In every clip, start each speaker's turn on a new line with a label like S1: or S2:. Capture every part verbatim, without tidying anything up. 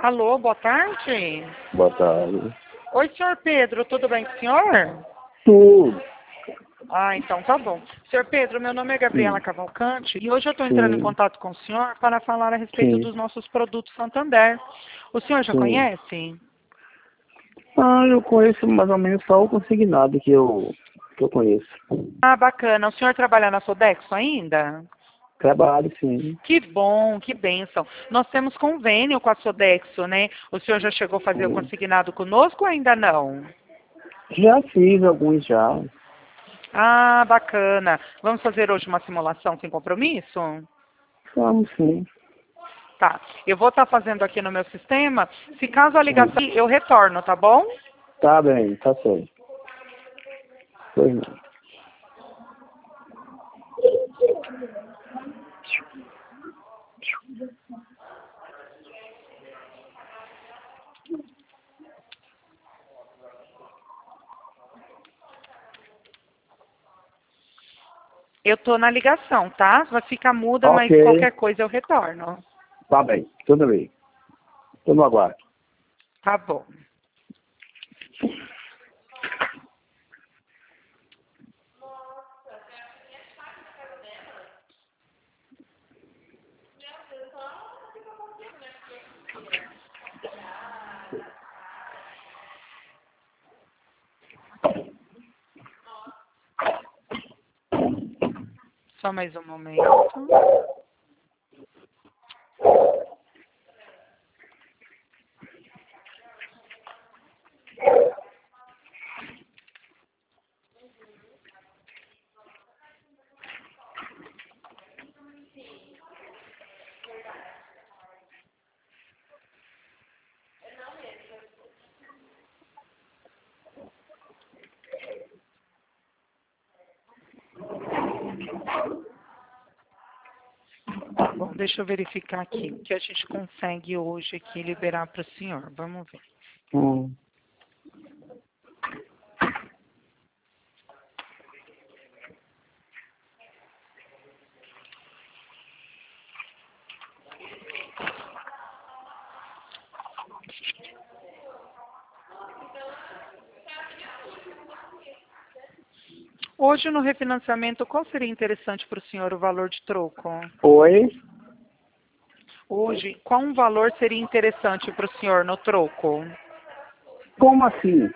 S1: Alô, boa tarde.
S2: Boa tarde.
S1: Oi, senhor Pedro, tudo bem com o senhor?
S2: Tudo.
S1: Ah, então tá bom. Senhor Pedro, meu nome é Gabriela
S2: Sim.
S1: Cavalcante e hoje eu estou entrando em
S2: Sim.
S1: contato com o senhor para falar a respeito
S2: Sim.
S1: dos nossos produtos Santander. O senhor já
S2: Sim.
S1: conhece?
S2: Ah, eu conheço mais ou menos só o consignado que eu, que eu conheço.
S1: Ah, bacana. O senhor trabalha na Sodexo ainda?
S2: Trabalho, sim.
S1: Que bom, que bênção. Nós temos convênio com a Sodexo, né? O senhor já chegou a fazer o
S2: Sim.
S1: consignado conosco ou ainda não?
S2: Já fiz alguns já.
S1: Ah, bacana. Vamos fazer hoje uma simulação sem compromisso?
S2: Vamos, sim.
S1: Tá. Eu vou estar fazendo aqui no meu sistema. Se caso a
S2: Sim.
S1: ligação, eu retorno, tá bom?
S2: Tá bem, tá certo. Pois não.
S1: Eu tô na ligação, tá? Vai ficar muda,
S2: Ok.
S1: mas qualquer coisa eu retorno.
S2: Tá bem, tudo bem. Eu não aguardo.
S1: Tá bom. Só mais um momento. Bom, deixa eu verificar aqui o que a gente consegue hoje aqui liberar para o senhor. Vamos ver.
S2: Hum.
S1: Hoje no refinanciamento, qual seria interessante para o senhor o valor de troco?
S2: Oi?
S1: Hoje, qual um valor seria interessante para o senhor no troco?
S2: Como assim?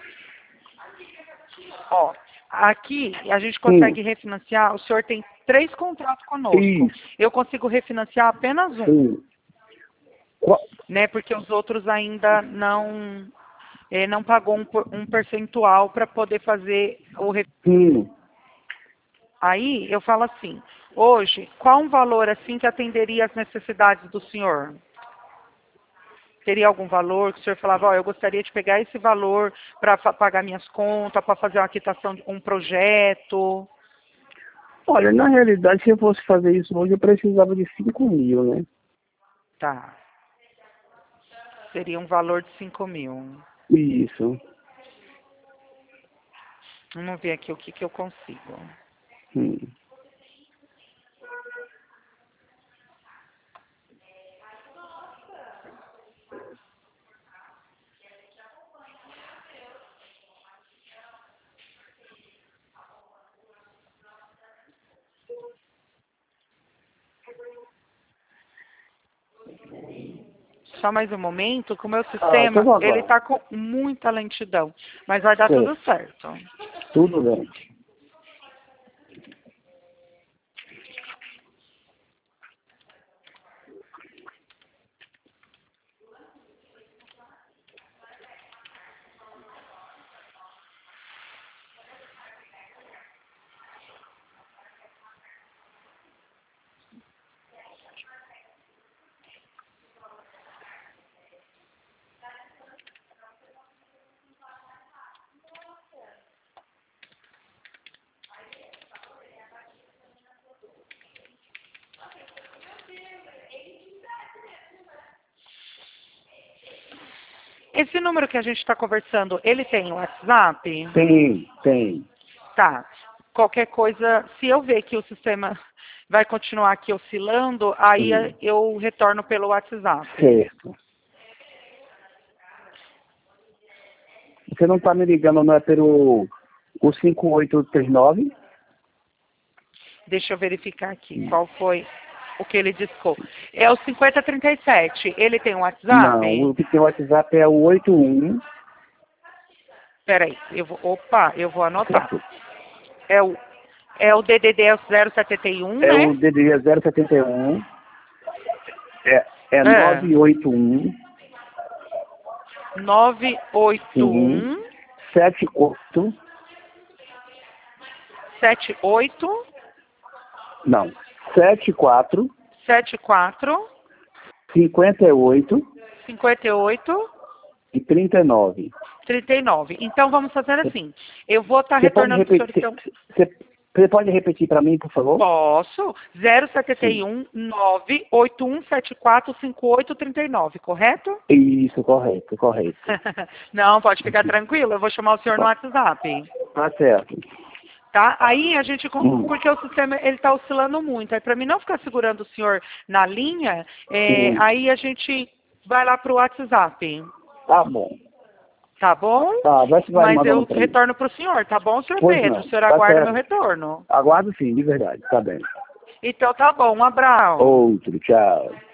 S1: Ó, aqui a gente
S2: Sim.
S1: consegue refinanciar, o senhor tem três contratos conosco.
S2: Isso.
S1: Eu consigo refinanciar apenas um,
S2: Sim. Qua-
S1: né? Porque os outros ainda não eh, não pagou um, por- um percentual para poder fazer o re...
S2: Sim.
S1: Aí eu falo assim, hoje, qual um valor assim que atenderia às necessidades do senhor? Teria algum valor que o senhor falava, ó, eu gostaria de pegar esse valor para pagar minhas contas, para fazer uma quitação de um projeto?
S2: Olha, na realidade, se eu fosse fazer isso hoje, eu precisava de cinco mil, né?
S1: Tá. Seria um valor de cinco mil.
S2: Isso.
S1: Vamos ver aqui o que, que eu consigo.
S2: Hum.
S1: Só mais um momento, que o meu
S2: Ah, então
S1: sistema, ele
S2: agora.
S1: está com muita lentidão. Mas vai dar tudo
S2: Certo.
S1: certo.
S2: Tudo bem.
S1: Esse número que a gente está conversando, ele tem WhatsApp?
S2: Tem, tem.
S1: Tá. Qualquer coisa, se eu ver que o sistema vai continuar aqui oscilando, aí
S2: Sim.
S1: eu retorno pelo WhatsApp.
S2: Certo. você não tá me ligando, não é pelo o cinco oito três nove?
S1: Deixa eu verificar aqui qual foi o que ele discou. É o cinquenta trinta e sete. Ele tem um WhatsApp?
S2: Não, o que tem o WhatsApp é o oito um.
S1: Peraí, eu vou, opa, eu vou anotar. É o, é o D D D zero setenta e um,
S2: É
S1: né?
S2: o D D D zero setenta e um. É, é,
S1: É.
S2: nove oito um.
S1: nove oito um.
S2: sete oito.
S1: sete oito.
S2: Não. sete quatro.
S1: sete quatro.
S2: cinquenta e oito.
S1: cinquenta e oito.
S2: E trinta e nove.
S1: trinta e nove. Então vamos fazer assim. Eu vou estar
S2: Você pode
S1: retornando para o senhor,
S2: repetir,
S1: então.
S2: você, você pode repetir para mim, por favor?
S1: Posso. zero setenta e um, nove oito um sete quatro cinco oito três nove, correto?
S2: Isso, correto, correto.
S1: Não, pode ficar tranquilo. Eu vou chamar o senhor no WhatsApp.
S2: Tá certo.
S1: Tá? Aí a gente,
S2: Hum.
S1: porque o sistema ele está oscilando muito. Aí para mim não ficar segurando o senhor na linha, é,
S2: Sim.
S1: aí a gente vai lá para o WhatsApp.
S2: Tá bom.
S1: Tá bom?
S2: Tá, vai se vai
S1: Mas
S2: mandando
S1: eu
S2: pra mim.
S1: retorno para o senhor, tá bom, senhor
S2: Pois
S1: Pedro?
S2: não,
S1: O senhor
S2: tá
S1: aguarda
S2: certo.
S1: meu retorno.
S2: Aguardo sim, de verdade, tá bem.
S1: Então tá bom, um abraço.
S2: Outro, tchau.